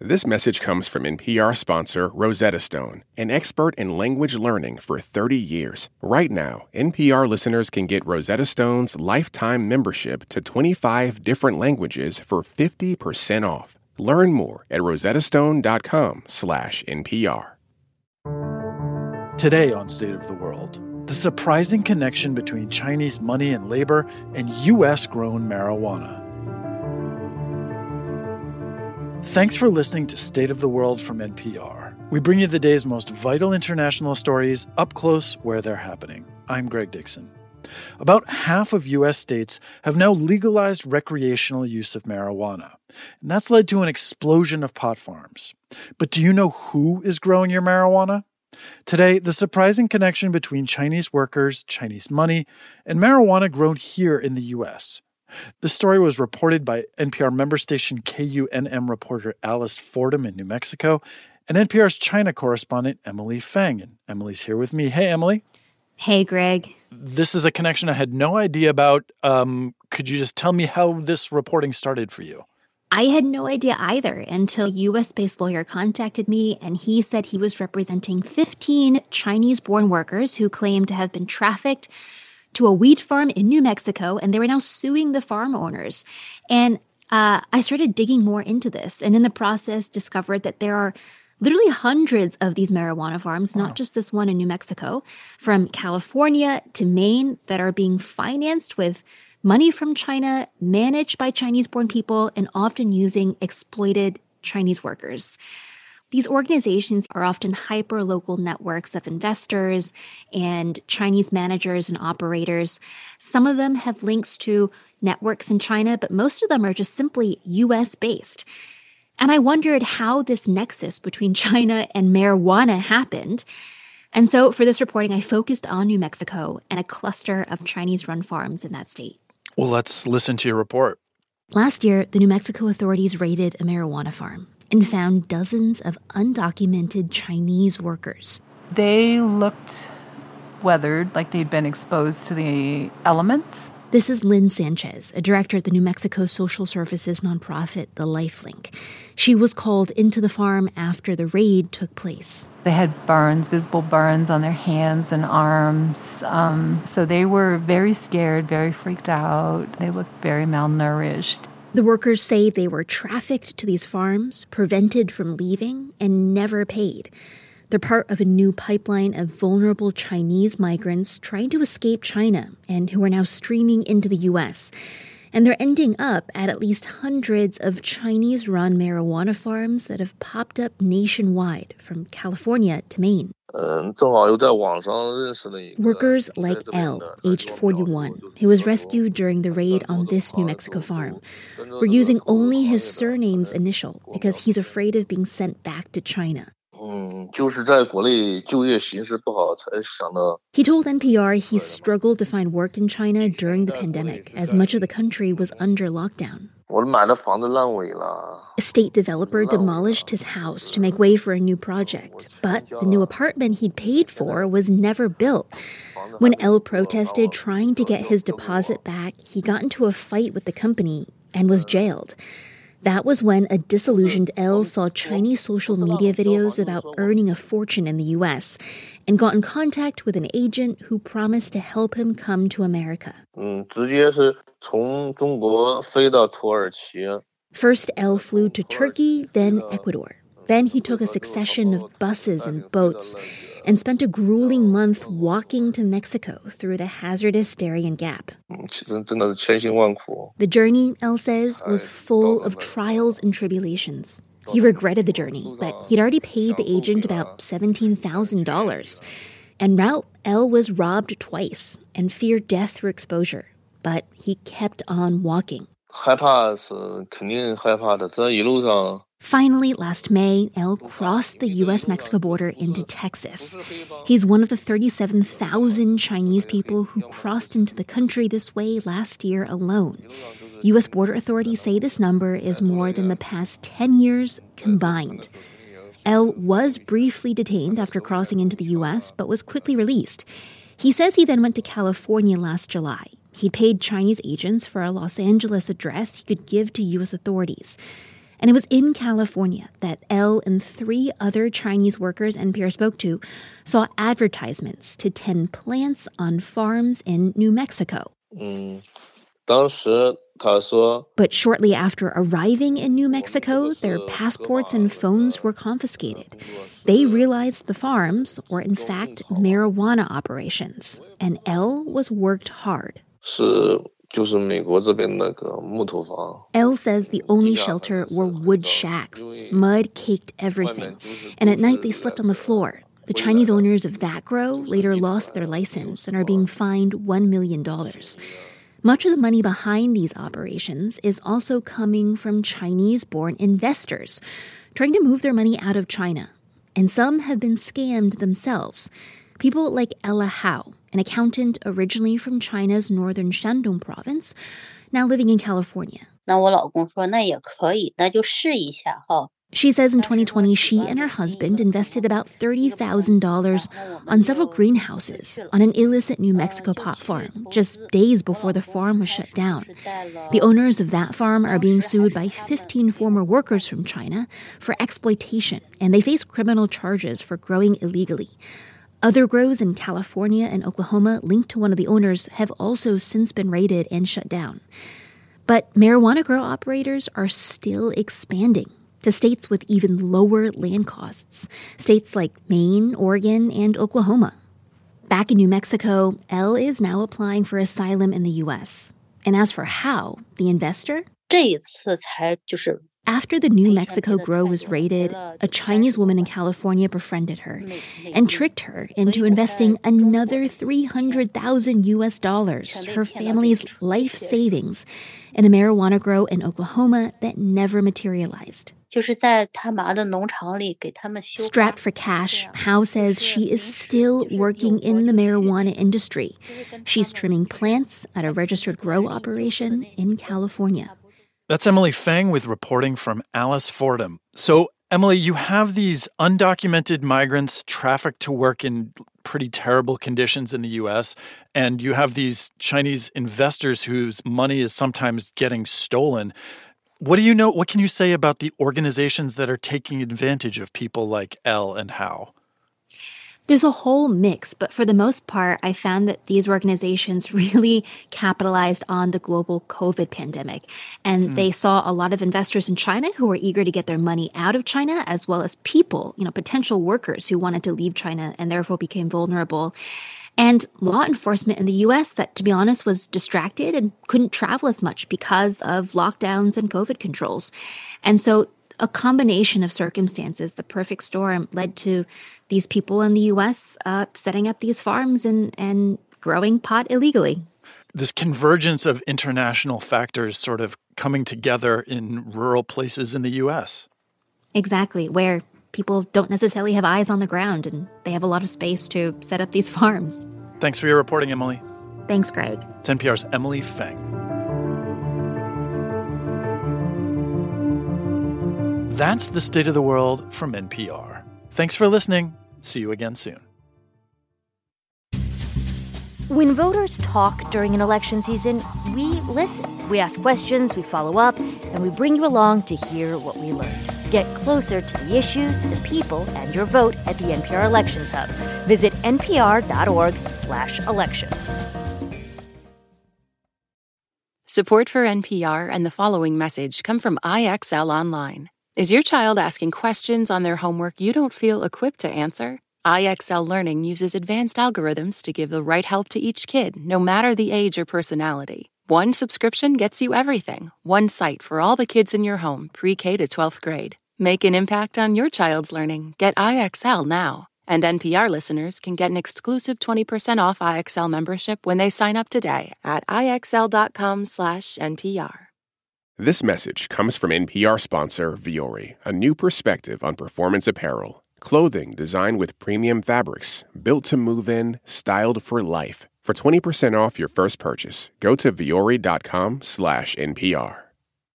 This message comes from NPR sponsor Rosetta Stone, an expert in language learning for 30 years. Right now, NPR listeners can get Rosetta Stone's lifetime membership to 25 different languages for 50% off. Learn more at rosettastone.com/NPR. Today on State of the World, the surprising connection between Chinese money and labor and U.S.-grown marijuana. Thanks for listening to State of the World from NPR. We bring you the day's most vital international stories up close where they're happening. I'm Greg Dixon. About half of U.S. states have now legalized recreational use of marijuana, and that's led to an explosion of pot farms. But do you know who is growing your marijuana? Today, the surprising connection between Chinese workers, Chinese money, and marijuana grown here in the U.S. This story was reported by NPR member station KUNM reporter Alice Fordham in New Mexico and NPR's China correspondent Emily Feng. And Emily's here with me. Hey, Emily. Hey, Greg. This is a connection I had no idea about. Could you just tell me how this reporting started for you? I had no idea either until a U.S.-based lawyer contacted me, and he said he was representing 15 Chinese-born workers who claimed to have been trafficked to a weed farm in New Mexico, and they were now suing the farm owners. And I started digging more into this, and in the process discovered that there are literally hundreds of these marijuana farms, not just this one in New Mexico, from California to Maine, that are being financed with money from China, managed by Chinese-born people, and often using exploited Chinese workers. These organizations are often hyper-local networks of investors and Chinese managers and operators. Some of them have links to networks in China, but most of them are just simply U.S.-based. And I wondered how this nexus between China and marijuana happened. And so for this reporting, I focused on New Mexico and a cluster of Chinese-run farms in that state. Well, let's listen to your report. Last year, the New Mexico authorities raided a marijuana farm and found dozens of undocumented Chinese workers. They looked weathered, like they'd been exposed to the elements. This is Lynn Sanchez, a director at the New Mexico social services nonprofit, The Lifelink. She was called into the farm after the raid took place. They had burns, visible burns on their hands and arms. So they were very scared, very freaked out. They looked very malnourished. The workers say they were trafficked to these farms, prevented from leaving, and never paid. They're part of a new pipeline of vulnerable Chinese migrants trying to escape China and who are now streaming into the U.S. And they're ending up at least hundreds of Chinese-run marijuana farms that have popped up nationwide, from California to Maine. Workers like Elle, aged 41, who was rescued during the raid on this New Mexico farm, were using only his surname's initial because he's afraid of being sent back to China. He told NPR he struggled to find work in China during the pandemic, as much of the country was under lockdown. A state developer demolished his house to make way for a new project, but the new apartment he'd paid for was never built. When Elle protested trying to get his deposit back, he got into a fight with the company and was jailed. That was when a disillusioned Elle saw Chinese social media videos about earning a fortune in the U.S. and got in contact with an agent who promised to help him come to America. First, Elle flew to Turkey, then Ecuador. Then he took a succession of buses and boats and spent a grueling month walking to Mexico through the hazardous Darien Gap. The journey, Elle says, was full of trials and tribulations. He regretted the journey, but he'd already paid the agent about $17,000. En route, Elle was robbed twice and feared death through exposure. But he kept on walking. Finally, last May, Elle crossed the U.S.-Mexico border into Texas. He's one of the 37,000 Chinese people who crossed into the country this way last year alone. U.S. border authorities say this number is more than the past 10 years combined. Elle was briefly detained after crossing into the U.S., but was quickly released. He says he then went to California last July. He paid Chinese agents for a Los Angeles address he could give to U.S. authorities. And it was in California that Elle and 3 other Chinese workers NPR spoke to saw advertisements to tend plants on farms in New Mexico. But shortly after arriving in New Mexico, their passports and phones were confiscated. They realized the farms were in fact marijuana operations, and Elle was worked hard. Elle says the only shelter were wood shacks. Mud caked everything. And at night they slept on the floor. The Chinese owners of that grow later lost their license and are being fined $1 million. Much of the money behind these operations is also coming from Chinese-born investors trying to move their money out of China. And some have been scammed themselves. People like Ella Hao, an accountant originally from China's northern Shandong province, now living in California. She says in 2020, she and her husband invested about $30,000 on several greenhouses on an illicit New Mexico pot farm, just days before the farm was shut down. The owners of that farm are being sued by 15 former workers from China for exploitation, and they face criminal charges for growing illegally. Other grows in California and Oklahoma linked to one of the owners have also since been raided and shut down. But marijuana grow operators are still expanding to states with even lower land costs, states like Maine, Oregon, and Oklahoma. Back in New Mexico, Elle is now applying for asylum in the U.S. And as for Hao, the investor, after the New Mexico grow was raided, a Chinese woman in California befriended her and tricked her into investing another $300,000, her family's life savings, in a marijuana grow in Oklahoma that never materialized. Strapped for cash, Hao says she is still working in the marijuana industry. She's trimming plants at a registered grow operation in California. That's Emily Feng with reporting from Alice Fordham. So, Emily, you have these undocumented migrants trafficked to work in pretty terrible conditions in the U.S., and you have these Chinese investors whose money is sometimes getting stolen. What do you know? What can you say about the organizations that are taking advantage of people like Elle and Hao? There's a whole mix, but for the most part, I found that these organizations really capitalized on the global COVID pandemic. And they saw a lot of investors in China who were eager to get their money out of China, as well as people, potential workers who wanted to leave China and therefore became vulnerable. And law enforcement in the U.S. that, to be honest, was distracted and couldn't travel as much because of lockdowns and COVID controls. And so a combination of circumstances, the perfect storm, led to these people in the U.S. Setting up these farms and growing pot illegally. This convergence of international factors sort of coming together in rural places in the U.S. Exactly, where people don't necessarily have eyes on the ground and they have a lot of space to set up these farms. Thanks for your reporting, Emily. Thanks, Greg. It's NPR's Emily Feng. That's the State of the World from NPR. Thanks for listening. See you again soon. When voters talk during an election season, we listen. We ask questions, we follow up, and we bring you along to hear what we learned. Get closer to the issues, the people, and your vote at the NPR Elections Hub. Visit npr.org/elections. Support for NPR and the following message come from IXL Online. Is your child asking questions on their homework you don't feel equipped to answer? IXL Learning uses advanced algorithms to give the right help to each kid, no matter the age or personality. One subscription gets you everything. One site for all the kids in your home, pre-K to 12th grade. Make an impact on your child's learning. Get IXL now. And NPR listeners can get an exclusive 20% off IXL membership when they sign up today at IXL.com/NPR. This message comes from NPR sponsor Vuori, a new perspective on performance apparel. Clothing designed with premium fabrics, built to move in, styled for life. For 20% off your first purchase, go to vuori.com/NPR.